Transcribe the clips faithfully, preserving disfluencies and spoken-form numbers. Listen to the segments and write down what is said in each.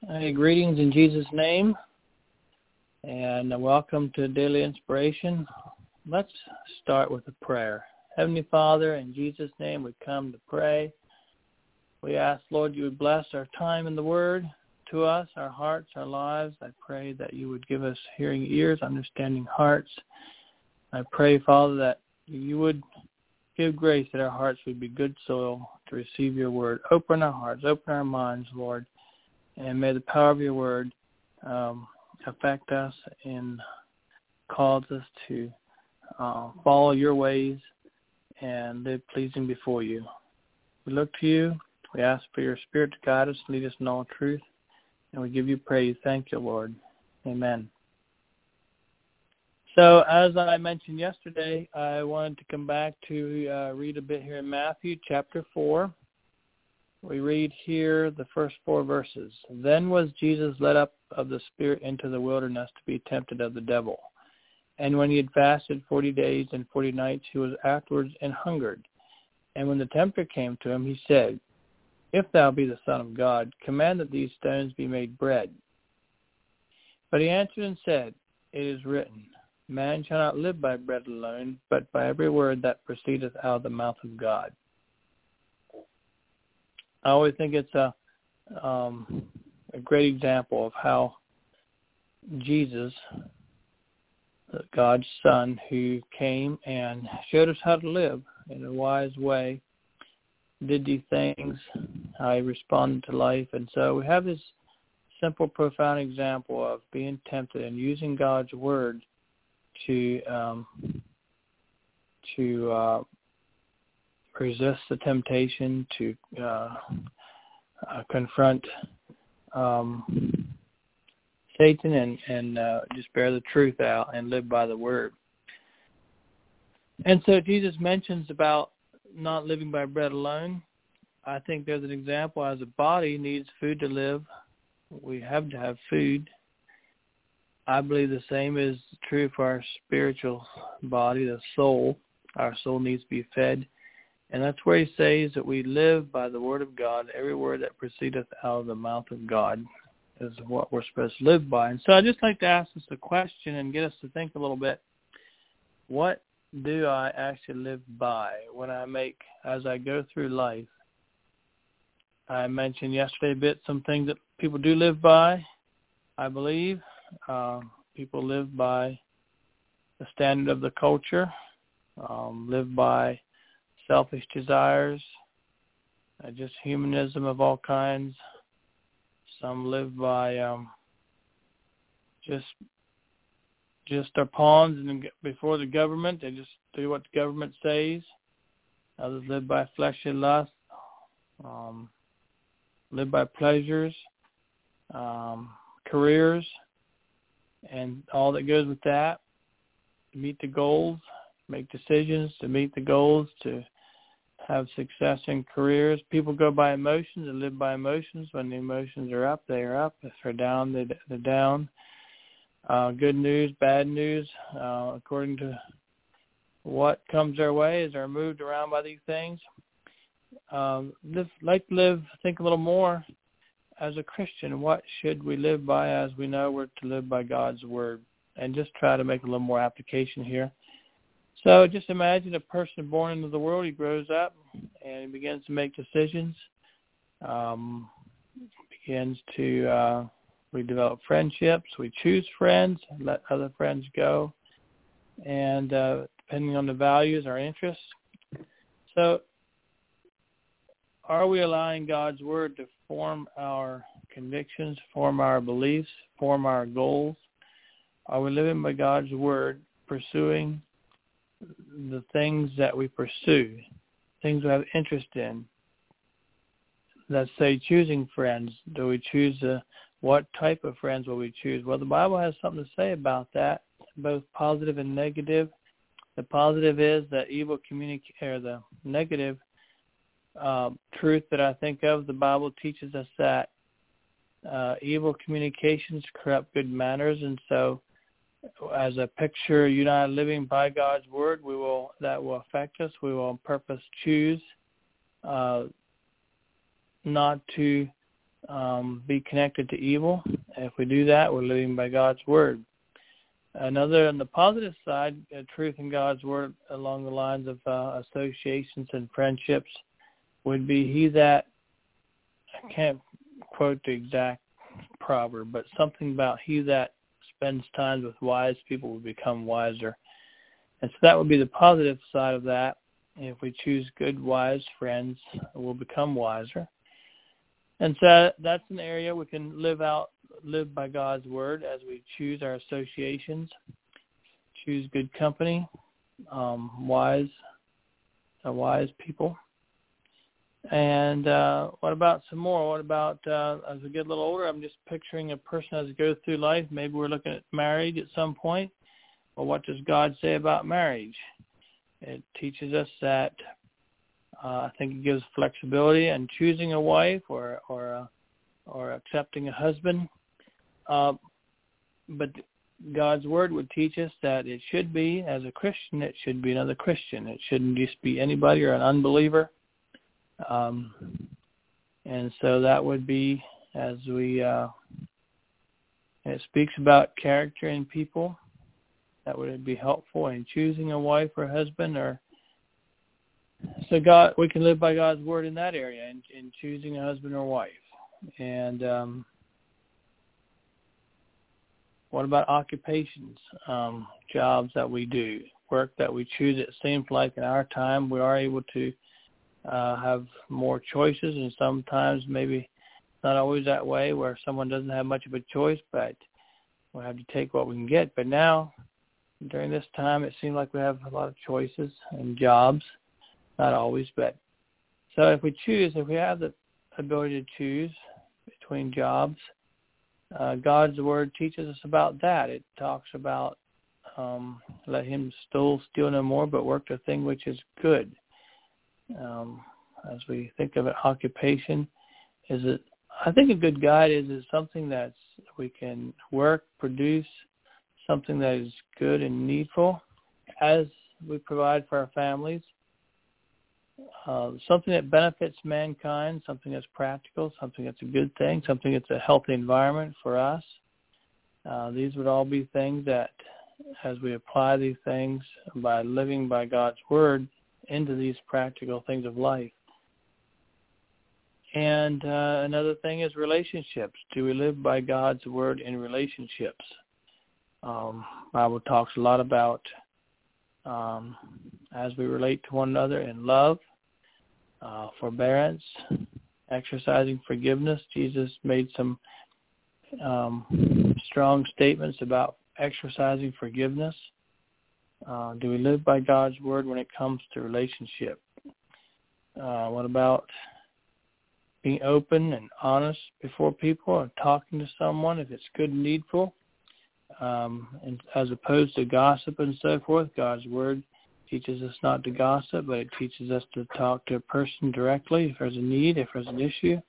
Hey, greetings in Jesus' name, and welcome to Daily Inspiration. Let's start with a prayer. Heavenly Father, in Jesus' name we come to pray. We ask, Lord, you would bless our time in the Word to us, our hearts, our lives. I pray that you would give us hearing ears, understanding hearts. I pray, Father, that you would give grace that our hearts would be good soil to receive your Word. Open our hearts, open our minds, Lord. And may the power of your word um, affect us and cause us to uh, follow your ways and live pleasing before you. We look to you. We ask for your spirit to guide us, lead us in all truth. And we give you praise. Thank you, Lord. Amen. So as I mentioned yesterday, I wanted to come back to uh, read a bit here in Matthew chapter four. We read here the first four verses. Then was Jesus led up of the Spirit into the wilderness to be tempted of the devil. And when he had fasted forty days and forty nights, he was afterwards and hungered. And when the tempter came to him, he said, If thou be the Son of God, command that these stones be made bread. But he answered and said, It is written, Man shall not live by bread alone, but by every word that proceedeth out of the mouth of God. I always think it's a um, a great example of how Jesus, God's Son, who came and showed us how to live in a wise way, did these things, how he responded to life. And so we have this simple, profound example of being tempted and using God's Word to um, to uh, resist the temptation, to uh, uh, confront um, Satan and, and uh, just bear the truth out and live by the word. And so Jesus mentions about not living by bread alone. I think there's an example. As a body needs food to live, we have to have food. I believe the same is true for our spiritual body, the soul. Our soul needs to be fed. And that's where he says that we live by the word of God. Every word that proceedeth out of the mouth of God is what we're supposed to live by. And so I'd just like to ask us a question and get us to think a little bit. What do I actually live by when I make, as I go through life? I mentioned yesterday a bit some things that people do live by, I believe. Uh, people live by the standard of the culture, um, live by selfish desires, uh, just humanism of all kinds. Some live by um, just just are pawns and before the government. They just do what the government says. Others live by fleshly lust, um, live by pleasures, um, careers, and all that goes with that. Meet the goals, make decisions to meet the goals, to have success in careers. People go by emotions and live by emotions. When the emotions are up, they are up. If they're down, they're down. Uh, good news, bad news, uh, according to what comes their way, as they're moved around by these things. Um, live, like to live, think a little more as a Christian. What should we live by, as we know we're to live by God's Word? And just try to make a little more application here. So just imagine a person born into the world. He grows up and he begins to make decisions, um, begins to, uh, we develop friendships. We choose friends, let other friends go, and uh, depending on the values, our interests. So are we allowing God's Word to form our convictions, form our beliefs, form our goals? Are we living by God's Word, pursuing the things that we pursue, things we have interest in? Let's say choosing friends. Do we choose uh, what type of friends will we choose? Well, the Bible has something to say about that, both positive and negative. The positive is that evil communicate, or the negative uh, truth that I think of. The Bible teaches us that uh, evil communications corrupt good manners, and so as a picture, you and I living by God's Word, we will that will affect us. We will on purpose choose uh, not to um, be connected to evil. And if we do that, we're living by God's word. Another, on the positive side, uh, truth in God's word along the lines of uh, associations and friendships would be he that, I can't quote the exact proverb, but something about he that spends time with wise people will become wiser. And so that would be the positive side of that. If we choose good, wise friends, we'll become wiser. And so that's an area we can live out, live by God's word as we choose our associations, choose good company, um, wise, uh, wise people. And uh, what about some more? What about uh, as we get a little older, I'm just picturing a person as it goes through life. Maybe we're looking at marriage at some point. Well, what does God say about marriage? It teaches us that uh, I think it gives flexibility in choosing a wife or or uh, or accepting a husband. Uh, but God's word would teach us that it should be, as a Christian, it should be another Christian. It shouldn't just be anybody or an unbeliever. Um, and so that would be, as we, uh, it speaks about character in people. That would be helpful in choosing a wife or husband, or so God, we can live by God's word in that area, in, in choosing a husband or wife. And um, what about occupations, um, jobs that we do, work that we choose? It seems like in our time we are able to uh, have more choices, and sometimes maybe not always that way, where someone doesn't have much of a choice, but we'll have to take what we can get. But now, during this time, it seems like we have a lot of choices and jobs. Not always, but so if we choose, if we have the ability to choose between jobs, uh, God's word teaches us about that. It talks about um, let him steal, steal no more, but work the thing which is good. Um, as we think of an occupation, is it? I think a good guide is is something that's we can work, produce, something that is good and needful as we provide for our families. Uh, something that benefits mankind, something that's practical, something that's a good thing, something that's a healthy environment for us. Uh, these would all be things that, as we apply these things by living by God's word into these practical things of life. And uh, another thing is relationships. Do we live by God's word in relationships? Um, Bible talks a lot about um, as we relate to one another in love, uh, forbearance, exercising forgiveness. Jesus made some um, strong statements about exercising forgiveness. Uh, do we live by God's word when it comes to relationship? Uh, what about being open and honest before people or talking to someone if it's good and needful? Um, and as opposed to gossip and so forth, God's word teaches us not to gossip, but it teaches us to talk to a person directly if there's a need, if there's an issue.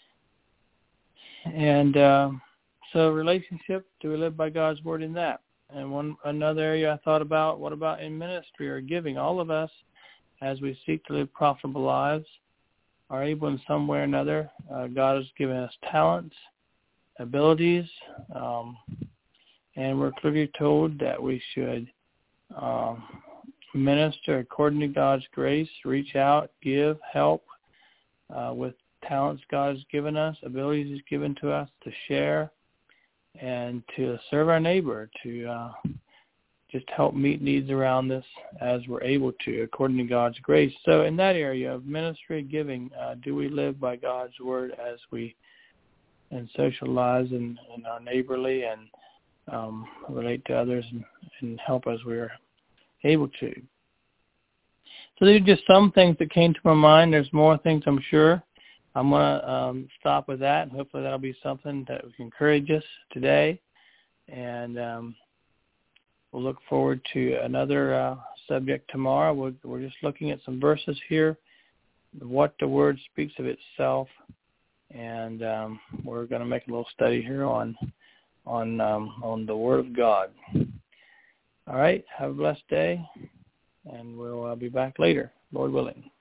And uh, so relationship, do we live by God's word in that? And one another area I thought about, what about in ministry or giving? All of us, as we seek to live profitable lives, are able in some way or another. Uh, God has given us talents, abilities, um, and we're clearly told that we should um, minister according to God's grace, reach out, give, help uh, with talents God has given us, abilities He's given to us to share and to serve our neighbor, to uh, just help meet needs around us as we're able to, according to God's grace. So in that area of ministry, giving, uh, do we live by God's word as we in social lives and, and our neighborly and um, relate to others and, and help as we're able to? So these are just some things that came to my mind. There's more things, I'm sure. I'm going to um, stop with that, and hopefully that'll be something that will encourage us today. And um, we'll look forward to another uh, subject tomorrow. We're, we're just looking at some verses here, what the Word speaks of itself, and um, we're going to make a little study here on on um, on the Word of God. All right, have a blessed day, and we'll uh, be back later, Lord willing.